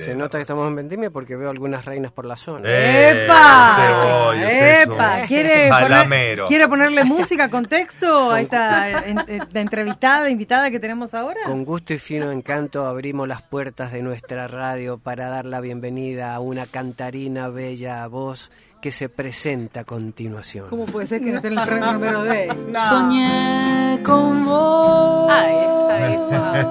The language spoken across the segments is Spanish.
Se nota que estamos en vendimia porque veo algunas reinas por la zona. ¡Epa! ¡Epa! ¿Quiere ponerle música, contexto a esta invitada que tenemos ahora? Con gusto y fino encanto abrimos las puertas de nuestra radio para dar la bienvenida a una cantarina bella voz que se presenta a continuación. ¿Cómo puede ser que no esté en el número de? No. Soñé con vos. Ahí está.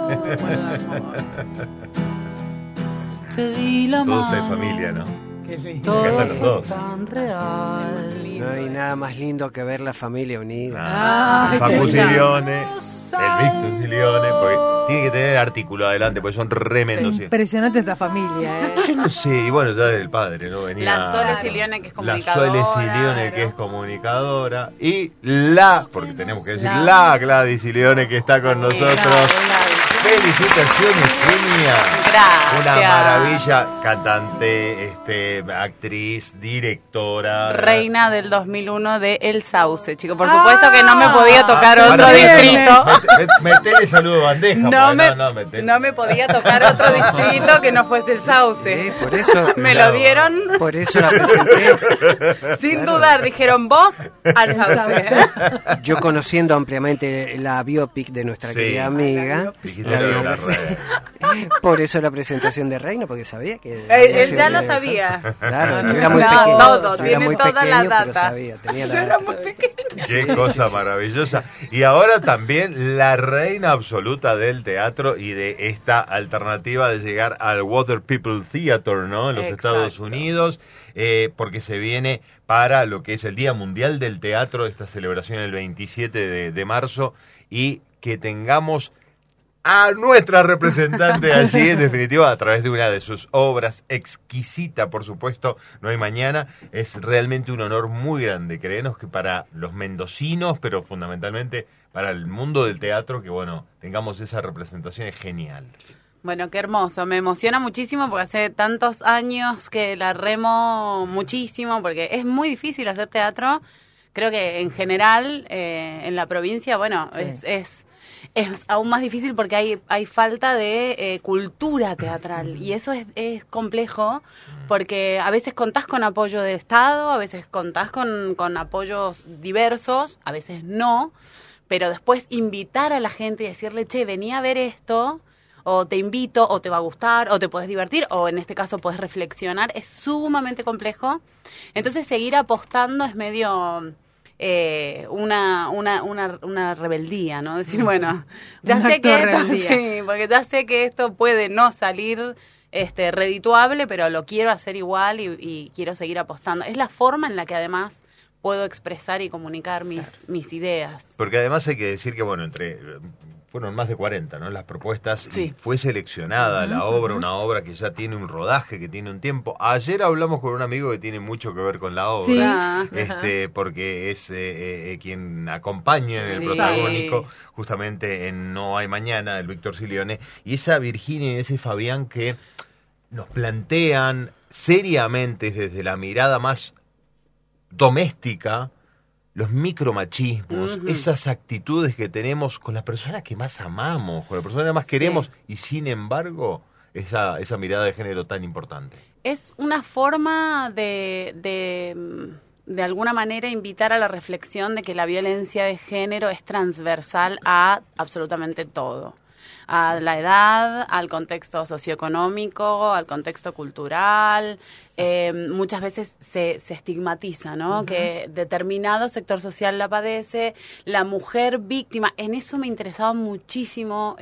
Te di la Todos mano. de familia, ¿no? Qué lindo. Todo Cantan los fue dos. tan real. No hay nada más lindo que ver la familia unida. Ah, Facu qué Silione, el Víctor Silione, porque tiene que tener artículo adelante, porque son tremendos. Es impresionante esta familia, Yo no sé, y bueno, ya del padre, ¿no? Venía La Sole Silione, que es comunicadora. La Sole Silione, que es comunicadora. Y porque tenemos que decir, La. la Gladys Silione, que está con nosotros. Felicitaciones, genia. Gracias. Una maravilla, cantante, actriz, directora. Reina del 2001 de El Sauce, chico. Por supuesto que no me podía tocar Para otro mí, distrito. Metele saludo bandeja. No me podía tocar otro distrito que no fuese El Sauce. Por eso Me lo dieron Por eso la presenté. sin dudar. Dijeron vos al Sauce. Yo conociendo ampliamente la biopic de nuestra Sí. querida amiga, Dijiste la lo de la biografía. Por eso la presentación de Reina, porque sabía que... Él ya lo sabía. Claro, yo era muy No, pequeño. todo, yo era tiene muy toda pequeño, la pero data. sabía, tenía la Yo era data. muy pequeña. Qué cosa maravillosa. Y ahora también la reina absoluta del teatro y de esta alternativa de llegar al Water People Theater, ¿no? En los Exacto. Estados Unidos, porque se viene para lo que es el Día Mundial del Teatro, esta celebración el 27 de marzo, y que tengamos a nuestra representante allí, en definitiva, a través de una de sus obras, exquisita, por supuesto, No hay mañana. Es realmente un honor muy grande, créenos, que para los mendocinos, pero fundamentalmente para el mundo del teatro, que bueno, tengamos esa representación es genial. Bueno, qué hermoso. Me emociona muchísimo porque hace tantos años que la remo muchísimo, porque es muy difícil hacer teatro. Creo que en general, en la provincia, bueno, Sí. es aún más difícil porque hay falta de cultura teatral y eso es complejo porque a veces contás con apoyo del Estado, a veces contás con apoyos diversos, a veces no, pero después invitar a la gente y decirle, che, vení a ver esto, o te invito, o te va a gustar, o te podés divertir, o en este caso podés reflexionar, es sumamente complejo. Entonces seguir apostando es medio... una rebeldía, ¿no? Decir, bueno, ya Un sé acto que de esto, rebeldía. sí, porque ya sé que esto puede no salir redituable, pero lo quiero hacer igual y quiero seguir apostando. Es la forma en la que además puedo expresar y comunicar mis ideas. Porque además hay que decir que, bueno, fueron más de 40, ¿no? Las propuestas, Sí. y fue seleccionada la obra, una obra que ya tiene un rodaje, que tiene un tiempo. Ayer hablamos con un amigo que tiene mucho que ver con la obra, Sí. Ah. porque es quien acompaña en el Sí. protagónico, justamente en No hay mañana, el Víctor Silione, y esa Virginia y ese Fabián que nos plantean seriamente desde la mirada más doméstica los micromachismos, esas actitudes que tenemos con las personas que más amamos, con las personas que más queremos, y sin embargo, esa mirada de género tan importante. Es una forma de alguna manera invitar a la reflexión de que la violencia de género es transversal a absolutamente todo. A la edad, al contexto socioeconómico, al contexto cultural. Muchas veces se estigmatiza, ¿no? Que determinado sector social la padece, la mujer víctima. En eso me interesaba muchísimo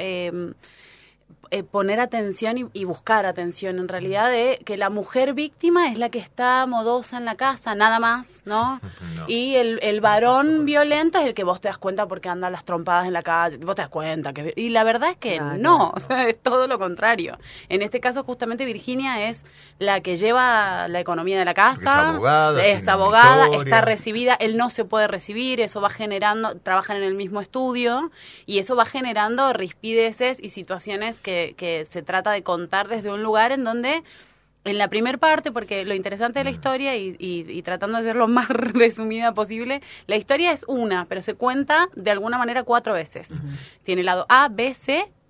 poner atención y buscar atención, en realidad, de que la mujer víctima es la que está modosa en la casa, nada más, ¿no? No. Y el varón violento es el que vos te das cuenta porque anda a las trompadas en la calle, vos te das cuenta. Y la verdad es que Claro. no, o sea, es todo lo contrario. En este caso, justamente, Virginia es la que lleva la economía de la casa, Porque es tiene abogada, una historia. está recibida, él no se puede recibir, eso va generando, trabajan en el mismo estudio y eso va generando rispideces y situaciones que se trata de contar desde un lugar en donde, en la primer parte, porque lo interesante de la historia y tratando de ser lo más resumida posible, la historia es una, pero se cuenta de alguna manera 4 veces. Tiene el lado A, B, C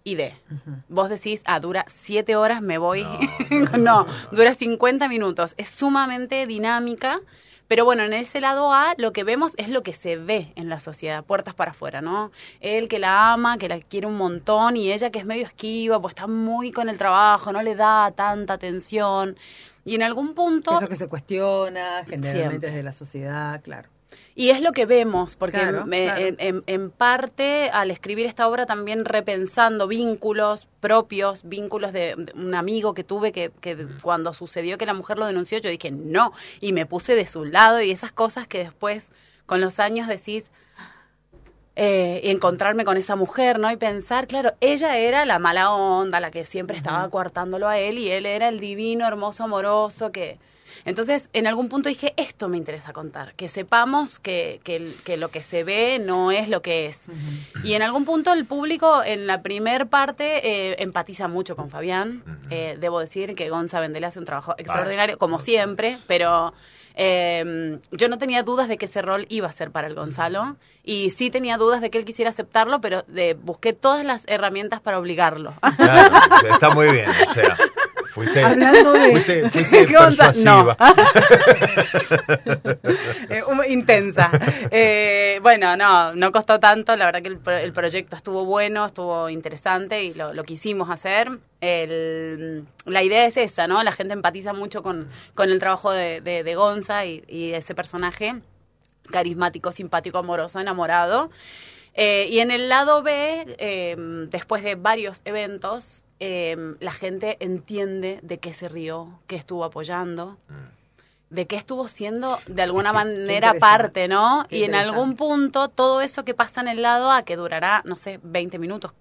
y D. Vos decís, dura 7 horas, me voy. No, dura 50 minutos. Es sumamente dinámica. Pero bueno, en ese lado A lo que vemos es lo que se ve en la sociedad, puertas para afuera, ¿no? Él que la ama, que la quiere un montón, y ella que es medio esquiva, pues está muy con el trabajo, no le da tanta atención. Y en algún punto... Es lo que se cuestiona generalmente Siempre. desde la sociedad, claro. Y es lo que vemos, porque Claro, claro. En parte, al escribir esta obra, también repensando vínculos propios, vínculos de un amigo que tuve que cuando sucedió que la mujer lo denunció, yo dije no, y me puse de su lado, y esas cosas que después, con los años, decís, y encontrarme con esa mujer, ¿no? Y pensar, claro, ella era la mala onda, la que siempre estaba coartándolo a él, y él era el divino, hermoso, amoroso, que... Entonces, en algún punto dije, esto me interesa contar, que sepamos que lo que se ve no es lo que es. Y en algún punto el público, en la primer parte, empatiza mucho con Fabián. Debo decir que Gonza Vendela hace un trabajo extraordinario, como siempre, pero yo no tenía dudas de que ese rol iba a ser para el Gonzalo, y sí tenía dudas de que él quisiera aceptarlo, pero busqué todas las herramientas para obligarlo. Claro, está muy bien, o sea... Hablando de... Fuiste persuasiva. Intensa. Bueno, no costó tanto. La verdad que el proyecto estuvo bueno, estuvo interesante y lo quisimos hacer. La idea es esa, ¿no? La gente empatiza mucho con el trabajo de Gonza y ese personaje carismático, simpático, amoroso, enamorado. Y en el lado B, después de varios eventos, la gente entiende de qué se rió, qué estuvo apoyando, de qué estuvo siendo de alguna manera parte, ¿no? Y en algún punto todo eso que pasa en el lado A, que durará, no sé, 20 minutos,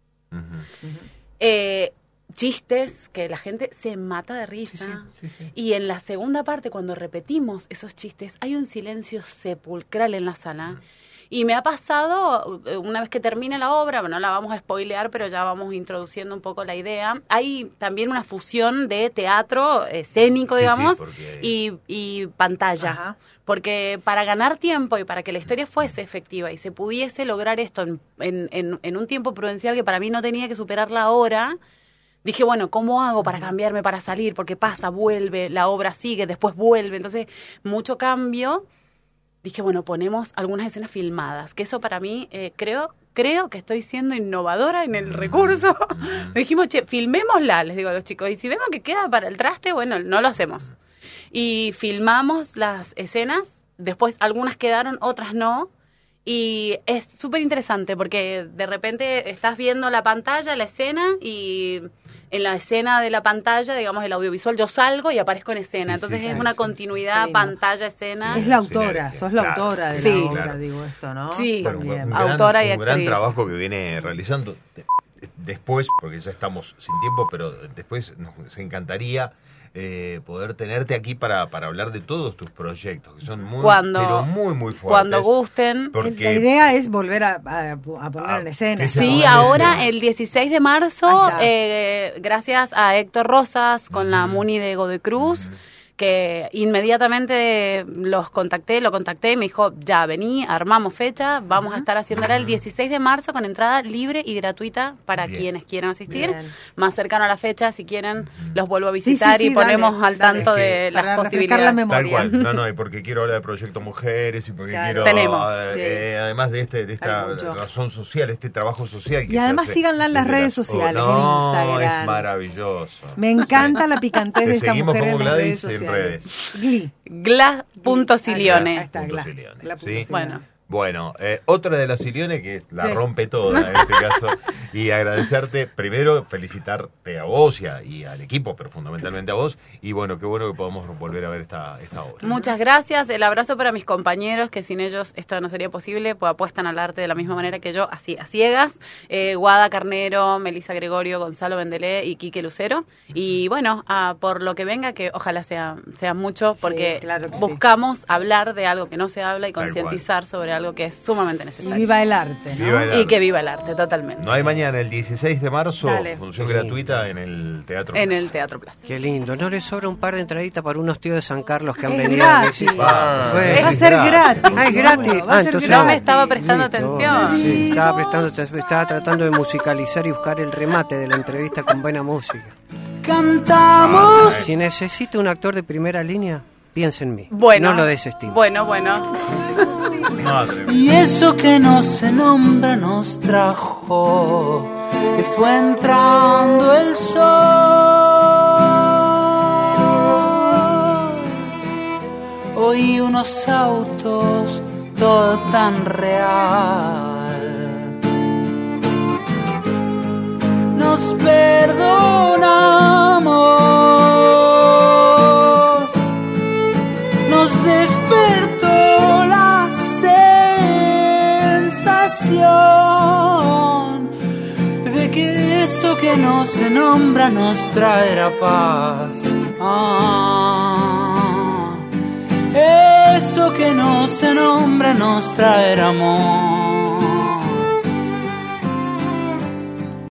chistes que la gente se mata de risa. Sí. Y en la segunda parte, cuando repetimos esos chistes, hay un silencio sepulcral en la sala. Y me ha pasado, una vez que termine la obra, no la vamos a spoilear, pero ya vamos introduciendo un poco la idea. Hay también una fusión de teatro escénico, digamos, porque... y pantalla. Ajá. Porque para ganar tiempo y para que la historia fuese efectiva y se pudiese lograr esto en un tiempo prudencial que para mí no tenía que superar la hora, dije, bueno, ¿cómo hago para cambiarme, para salir? Porque pasa, vuelve, la obra sigue, después vuelve. Entonces, mucho cambio. Dije, bueno, ponemos algunas escenas filmadas, que eso para mí, creo que estoy siendo innovadora en el recurso. Dijimos, filmémosla, les digo a los chicos, y si vemos que queda para el traste, bueno, no lo hacemos. Y filmamos las escenas, después algunas quedaron, otras no, y es súper interesante porque de repente estás viendo la pantalla, la escena, y en la escena de la pantalla, digamos, el audiovisual, yo salgo y aparezco en escena. Entonces es una continuidad, pantalla, escena. Es la autora, sos la autora de la obra, digo esto, ¿no? Sí, bueno, autora y actriz. Un gran trabajo que viene realizando después, porque ya estamos sin tiempo, pero después nos encantaría poder tenerte aquí para hablar de todos tus proyectos, que son muy fuertes. Cuando gusten. La idea es volver a poner en escena. Sí, ahora el 16 de marzo, gracias a Héctor Rosas con la Muni de Godoy Cruz, que inmediatamente lo contacté y me dijo, ya, vení, armamos fecha, vamos a estar haciéndola el 16 de marzo con entrada libre y gratuita para quienes quieran asistir. Más cercano a la fecha, si quieren, los vuelvo a visitar y ponemos al tanto de las posibilidades. La memoria. Tal cual, no, y porque quiero hablar de Proyecto Mujeres y porque quiero, además de esta razón social, este trabajo social. Y además síganla en las redes sociales, en Instagram. Es maravilloso. Me encanta la picantez de esta mujer en las redes sociales. Gla.Silione. Ahí está, ¿Sí? Bueno, otra de las Silione que la rompe toda en este caso, y agradecerte, primero felicitarte a vos y al equipo, pero fundamentalmente a vos, y bueno, qué bueno que podamos volver a ver esta obra. Muchas gracias, el abrazo para mis compañeros, que sin ellos esto no sería posible, pues apuestan al arte de la misma manera que yo, así a ciegas, Guada Carnero, Melissa Gregorio, Gonzalo Vendelé y Quique Lucero, y bueno, por lo que venga, que ojalá sea mucho, porque buscamos hablar de algo que no se habla y concientizar sobre algo que es sumamente necesario. Y viva el arte, ¿no? Viva el arte. Y que viva el arte, totalmente. No hay mañana, el 16 de marzo, Dale. función Qué gratuita en el Teatro En Plaza. el Teatro Plaza. Qué lindo. ¿No le sobra un par de entraditas para unos tíos de San Carlos que han Es venido a gratis. visitar? Ah, Bueno. Va a ser gratis. Ah, es gratis. Seguro, va a ser Entonces No me gratis. estaba prestando listo. atención. Sí, estaba tratando de musicalizar y buscar el remate de la entrevista con buena música. Cantamos. Si necesita un actor de primera línea, piensa en mí. Bueno. No lo desestime. Bueno. No, tremendo. Y eso que no se nombra nos trajo, y fue entrando el sol. Oí unos autos, todo tan real. Nos perdonamos, nos despertó la sensación de que eso que no se nombra nos traerá paz. Eso que no se nombra nos traerá amor.